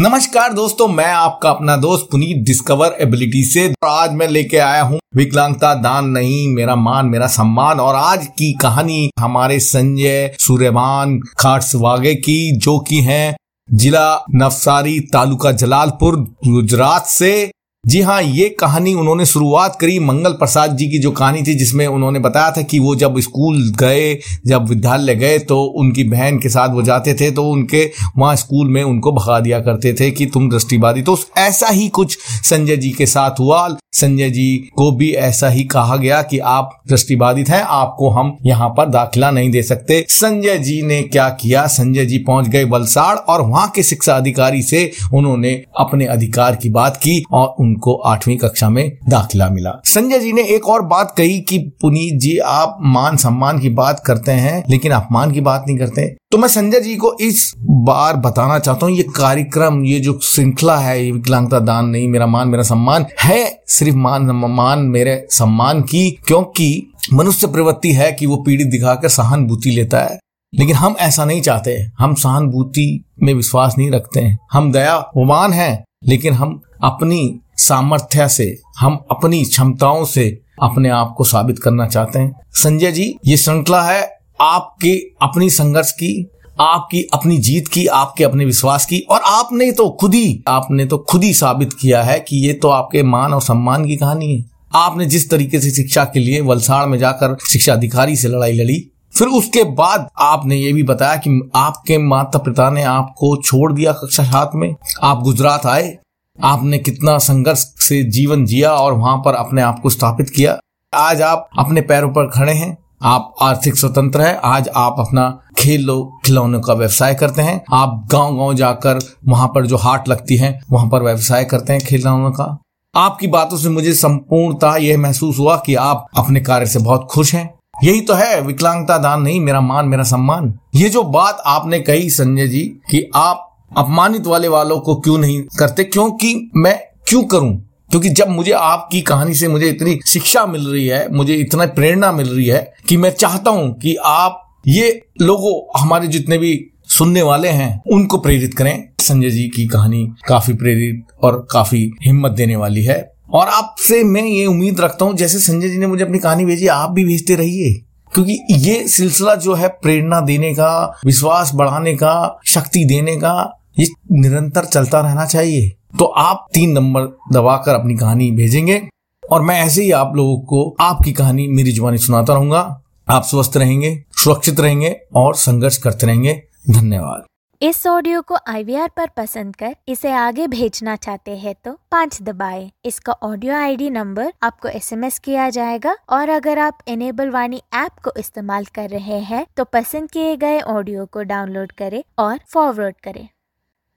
नमस्कार दोस्तों, मैं आपका अपना दोस्त पुनीत डिस्कवर एबिलिटी से आज मैं लेके आया हूँ विकलांगता दान नहीं मेरा मान मेरा सम्मान। और आज की कहानी हमारे संजय सूर्यमान खाटसवागे की, जो कि हैं जिला नवसारी तालुका जलालपुर गुजरात से। जी हाँ, ये कहानी उन्होंने शुरुआत करी मंगल प्रसाद जी की जो कहानी थी, जिसमें उन्होंने बताया था कि वो जब स्कूल गए, जब विद्यालय गए तो उनकी बहन के साथ वो जाते थे तो उनके वहाँ स्कूल में उनको भगा दिया करते थे कि तुम दृष्टिबाधित। तो ऐसा ही कुछ संजय जी के साथ हुआ। संजय जी को भी ऐसा ही कहा गया कि आप दृष्टिबाधित हैं, आपको हम यहाँ पर दाखिला नहीं दे सकते। संजय जी ने क्या किया, संजय जी पहुंच गए वलसाड़ और वहाँ के शिक्षा अधिकारी से उन्होंने अपने अधिकार की बात की और उनको 8वीं कक्षा में दाखिला मिला। संजय जी ने एक और बात कही कि पुनीत जी, आप मान सम्मान की बात करते हैं लेकिन अपमान की बात नहीं करते। तो मैं संजय जी को इस बार बताना चाहता हूँ, ये कार्यक्रम, ये जो श्रृंखला है, ये विकलांगता दान नहीं मेरा मान मेरा सम्मान है, सिर्फ मान मेरे सम्मान की, क्योंकि मनुष्य प्रवृत्ति है कि वो पीड़ित दिखाकर सहानुभूति लेता है। लेकिन हम ऐसा नहीं चाहते, हम सहानुभूति में विश्वास नहीं रखते हैं, हम दयावान हैं, लेकिन हम अपनी सामर्थ्य से, हम अपनी क्षमताओं से अपने आप को साबित करना चाहते हैं। संजय जी, ये श्रृंखला है आपकी अपनी संघर्ष की, आपकी अपनी जीत की, आपके अपने विश्वास की। और आपने तो खुद ही साबित किया है कि ये तो आपके मान और सम्मान की कहानी है। आपने जिस तरीके से शिक्षा के लिए वलसाड़ में जाकर शिक्षा अधिकारी से लड़ाई लड़ी, फिर उसके बाद आपने ये भी बताया कि आपके माता पिता ने आपको छोड़ दिया कक्षा 7 में, आप गुजरात आए, आपने कितना संघर्ष से जीवन जिया और वहां पर अपने आप को स्थापित किया। आज आप अपने पैरों पर खड़े हैं, आप आर्थिक स्वतंत्र हैं। आज आप अपना खिलौनों का व्यवसाय करते हैं। आप गांव-गांव जाकर वहां पर जो हाट लगती हैं वहां पर व्यवसाय करते हैं खिलौनों का। आपकी बातों से मुझे संपूर्णतः यह महसूस हुआ कि आप अपने कार्य से बहुत खुश हैं। यही तो है विकलांगता दान नहीं मेरा मान मेरा सम्मान। ये जो बात आपने कही संजय जी कि आप अपमानित वालों को क्यों नहीं करते, क्योंकि मैं क्यों करूं, क्योंकि जब मुझे आपकी कहानी से मुझे इतनी शिक्षा मिल रही है, मुझे इतना प्रेरणा मिल रही है कि मैं चाहता हूं कि आप ये लोगों, हमारे जितने भी सुनने वाले हैं, उनको प्रेरित करें। संजय जी की कहानी काफी प्रेरित और काफी हिम्मत देने वाली है और आपसे मैं ये उम्मीद रखता हूं, जैसे संजय जी ने मुझे अपनी कहानी भेजी, आप भी भेजते रहिए, क्योंकि ये सिलसिला जो है प्रेरणा देने का, विश्वास बढ़ाने का, शक्ति देने का, ये निरंतर चलता रहना चाहिए। तो आप 3 नंबर दबाकर अपनी कहानी भेजेंगे और मैं ऐसे ही आप लोगों को आपकी कहानी मेरी जुबानी सुनाता रहूंगा। आप स्वस्थ रहेंगे, सुरक्षित रहेंगे और संघर्ष करते रहेंगे। धन्यवाद। इस ऑडियो को IVR पर पसंद कर इसे आगे भेजना चाहते हैं तो 5 दबाएं। इसका ऑडियो ID नंबर आपको SMS किया जाएगा और अगर आप इनेबल वाणी ऐप को इस्तेमाल कर रहे हैं तो पसंद किए गए ऑडियो को डाउनलोड करें और फॉरवर्ड करें।